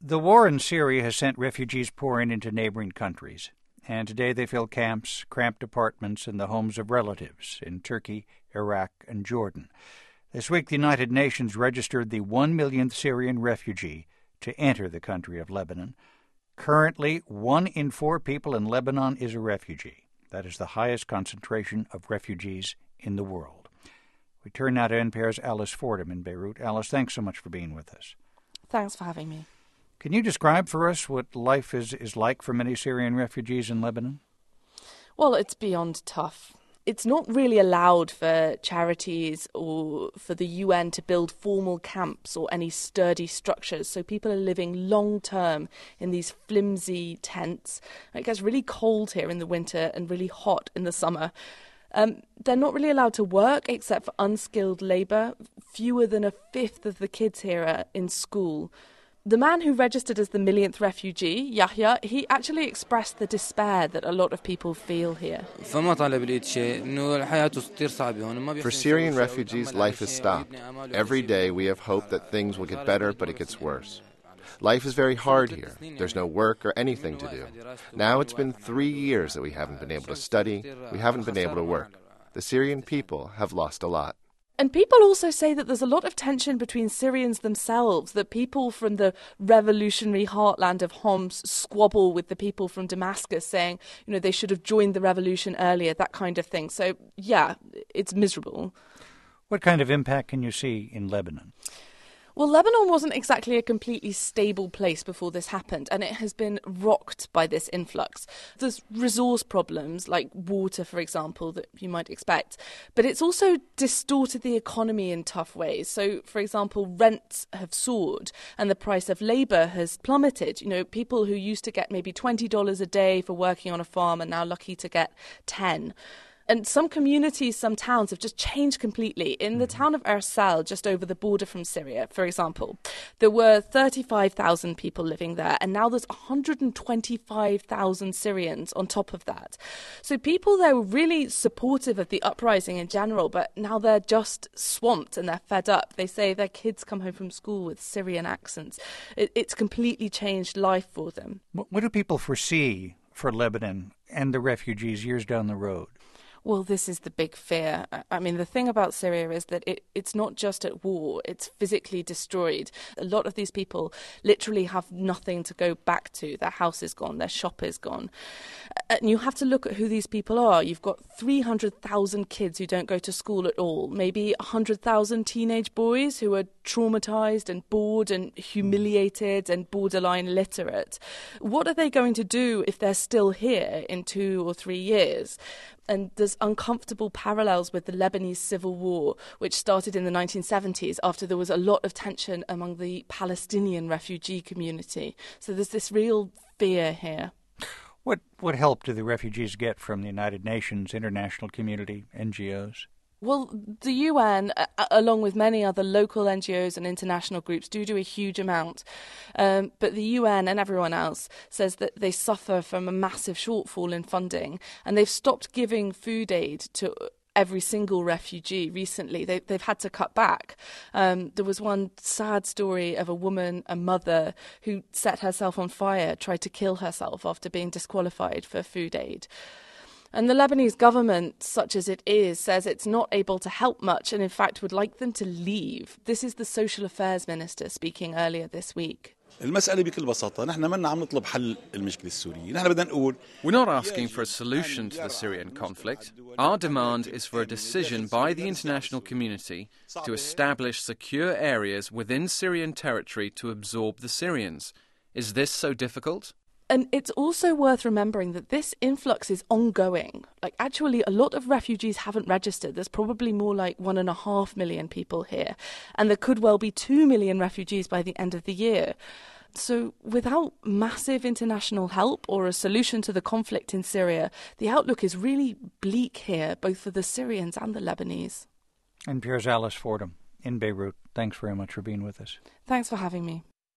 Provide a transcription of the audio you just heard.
The war in Syria has sent refugees pouring into neighboring countries, and today they fill camps, cramped apartments, and the homes of relatives in Turkey, Iraq, and Jordan. This week, the United Nations registered the 1 millionth Syrian refugee to enter the country of Lebanon. Currently, 1 in 4 people in Lebanon is a refugee. That is the highest concentration of refugees in the world. We turn now to NPR's Alice Fordham in Beirut. Alice, thanks so much for being with us. Thanks for having me. Can you describe for us what life is like for many Syrian refugees in Lebanon? Well, it's beyond tough. It's not really allowed for charities or for the UN to build formal camps or any sturdy structures, so people are living long-term in these flimsy tents. It gets really cold here in the winter and really hot in the summer. They're not really allowed to work except for unskilled labour. Fewer than a fifth of the kids here are in school. The man who registered as the millionth refugee, Yahya, he actually expressed the despair that a lot of people feel here. For Syrian refugees, life has stopped. Every day we have hope that things will get better, but it gets worse. Life is very hard here. There's no work or anything to do. Now it's been 3 years that we haven't been able to study, we haven't been able to work. The Syrian people have lost a lot. And people also say that there's a lot of tension between Syrians themselves, that people from the revolutionary heartland of Homs squabble with the people from Damascus saying, they should have joined the revolution earlier, that kind of thing. So, yeah, it's miserable. What kind of impact can you see in Lebanon? Well, Lebanon wasn't exactly a completely stable place before this happened, and it has been rocked by this influx. There's resource problems, like water, for example, that you might expect, but it's also distorted the economy in tough ways. So, for example, rents have soared, and the price of labour has plummeted. People who used to get maybe $20 a day for working on a farm are now lucky to get 10. And some communities, some towns have just changed completely. In the town of Ersal, just over the border from Syria, for example, there were 35,000 people living there, and now there's 125,000 Syrians on top of that. So people there were really supportive of the uprising in general, but now they're just swamped and they're fed up. They say their kids come home from school with Syrian accents. It's completely changed life for them. What do people foresee for Lebanon and the refugees years down the road? Well, this is the big fear. I mean, the thing about Syria is that it's not just at war, it's physically destroyed. A lot of these people literally have nothing to go back to. Their house is gone, their shop is gone. And you have to look at who these people are. You've got 300,000 kids who don't go to school at all, maybe 100,000 teenage boys who are traumatized and bored and humiliated and borderline literate. What are they going to do if they're still here in 2 or 3 years? And there's uncomfortable parallels with the Lebanese civil war, which started in the 1970s after there was a lot of tension among the Palestinian refugee community. So there's this real fear here. What help do the refugees get from the United Nations, international community, NGOs? Well, the UN, along with many other local NGOs and international groups, do a huge amount. But the UN and everyone else says that they suffer from a massive shortfall in funding, and they've stopped giving food aid to every single refugee recently. They've had to cut back. There was one sad story of a woman, a mother, who set herself on fire, tried to kill herself after being disqualified for food aid. And the Lebanese government, such as it is, says it's not able to help much and, in fact, would like them to leave. This is the Social Affairs Minister speaking earlier this week. We're not asking for a solution to the Syrian conflict. Our demand is for a decision by the international community to establish secure areas within Syrian territory to absorb the Syrians. Is this so difficult? And it's also worth remembering that this influx is ongoing. Actually, a lot of refugees haven't registered. There's probably more like 1.5 million people here. And there could well be 2 million refugees by the end of the year. So without massive international help or a solution to the conflict in Syria, the outlook is really bleak here, both for the Syrians and the Lebanese. NPR's Alice Fordham in Beirut. Thanks very much for being with us. Thanks for having me.